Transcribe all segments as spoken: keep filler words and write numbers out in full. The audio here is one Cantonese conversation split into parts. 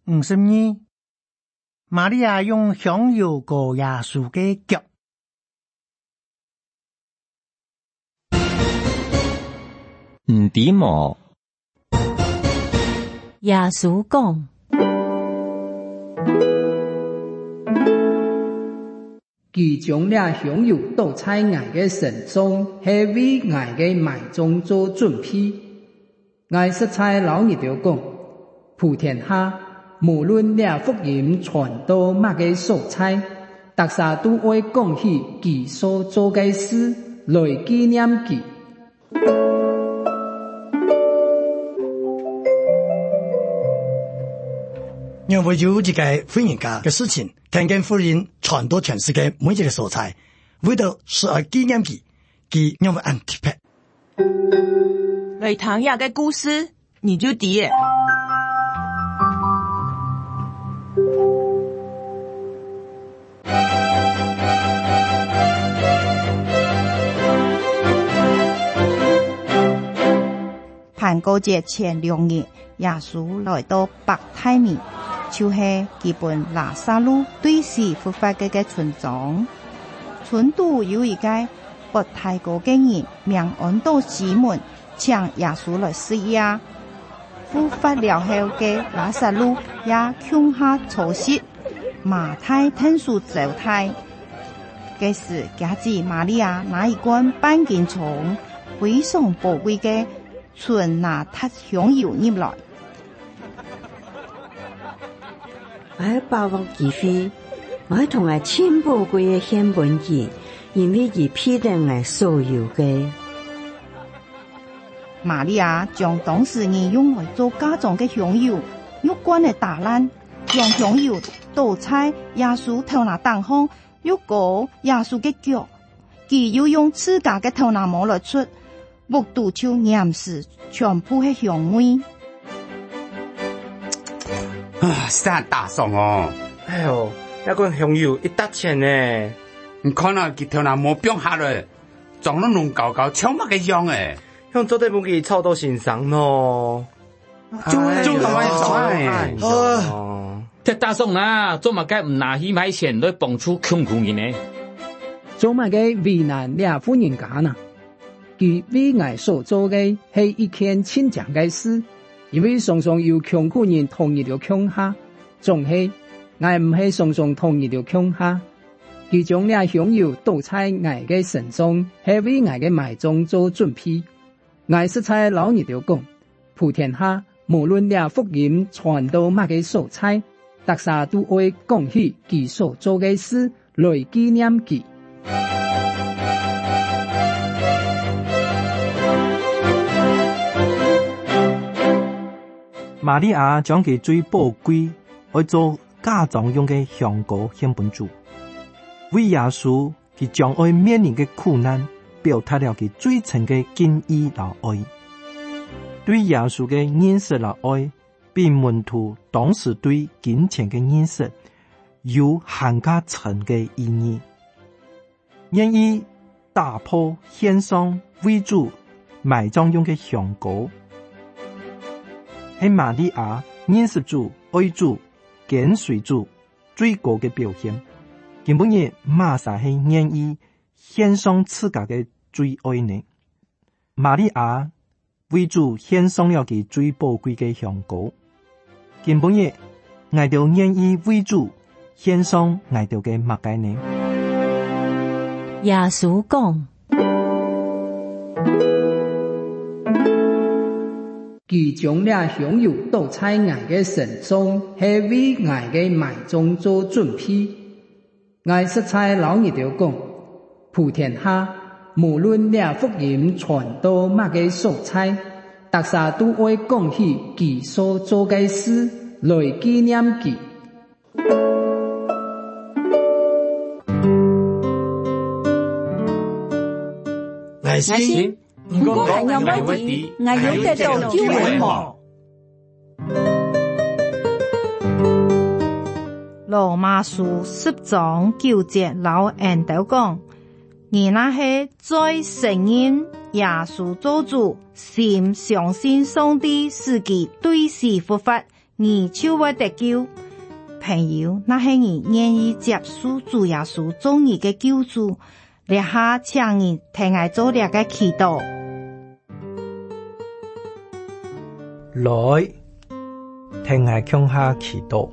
五十二，瑪利亞用香油膏耶穌嘅腳。 唔點喎。 耶穌講： 佢將了香油倒在愛嘅身上，係為愛嘅埋葬做準備。愛實在老二條講，普天下無論了福音傳到乜嘅所在，大家都會講起佢所做嘅事來紀念佢。 因為有一個歡迎家嘅事情，聽見福音傳到全世界每一個所在，為到是愛紀念佢，佢因為安提帕。 來唐亞嘅故事，你就知耶。 梵高節前兩日，耶穌來到伯太尼，就是基本拉撒路對死復活嘅嘅村莊。村度有一個不太高嘅人，名安多西門，請耶穌來食嘢。復活了後嘅拉撒路也窮下草食，馬太聽說走態。這時家子瑪利亞拿一罐半斤重非常寶貴嘅純拿塔香油入來。 我喺把握機會，我喺同我千寶貴嘅獻本記，因為佢批定我所有嘅。 瑪利亞將當時人用來做嫁妝嘅香油，玉罐嘅打爛，將香油倒在耶穌頭那當空，又膏耶穌嘅腳，佢又用自家嘅頭那摸來出，目睹就岩石全部係香味。 啊，真大爽哦！ 哎呦，那罐香油一笪錢呢？ 你看啊，佢頭那摸變下來，裝得濃高高，超乜嘅香誒！ 用做對本記臭到身上咯。 就就咁樣做啊！這大爽啦，做乜嘅唔拿起買錢來幫助窮苦人呢？ 做乜嘅為難倆富人家呢？佢為愛所做嘅係一件親強嘅事，因為常常有窮苦人同意了窮下，仲係愛唔係常常同意了窮下。佢將倆香油倒在愛嘅身上，係為愛嘅埋葬做準備。愛實在老二條講，普天下無論倆福音傳到乜嘅所在，大家都會講起佢所做嘅事來紀念佢。 瑪利亞將佢最寶貴愛做嫁妝用嘅香膏獻本主，為耶穌佢將愛面臨嘅苦難表達了佢最深嘅敬意和愛。對耶穌嘅認識和愛，比門徒當時對金錢嘅認識有更加深嘅意義。願意打破獻上為主埋葬用嘅香膏，係瑪利亞認識主、愛主、跟隨主最高嘅表現。根本嘅馬撒係願意獻上自家嘅最愛呢。瑪利亞為主獻上了佢最寶貴嘅香膏，根本嘅愛到願意為主獻上愛到嘅乜嘢呢？ 耶穌講： 佢將了香油倒在愛嘅身上，係為愛嘅埋葬做準備。愛實在老二條講，普天下無論倆福音傳到乜嘅所在，大家都會講起佢所做嘅事來紀念佢。 愛心， 唔過係有乜嘢？我有得到機會麼？ 羅馬書十章九節老人都講，而那些在承認耶穌做主，心相信上帝是其對死復活， 你就會得救。朋友，那係你願意接受主耶穌做你嘅救主，立下請你聽我做兩個祈禱。 來，聽我向下祈禱。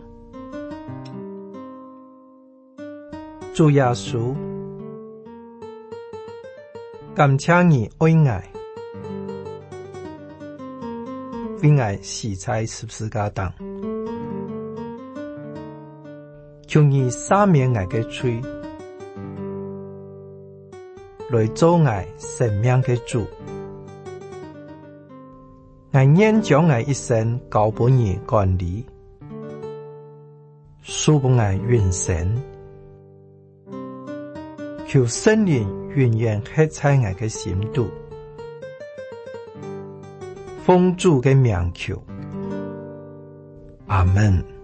主耶穌，感謝你愛我，為我死在十字架上。求你赦免我嘅罪，來做我生命嘅主。我願將我一生交俾你管理，賜俾我永生。求聖靈永遠刻在我嘅心度，奉主嘅名求，阿門。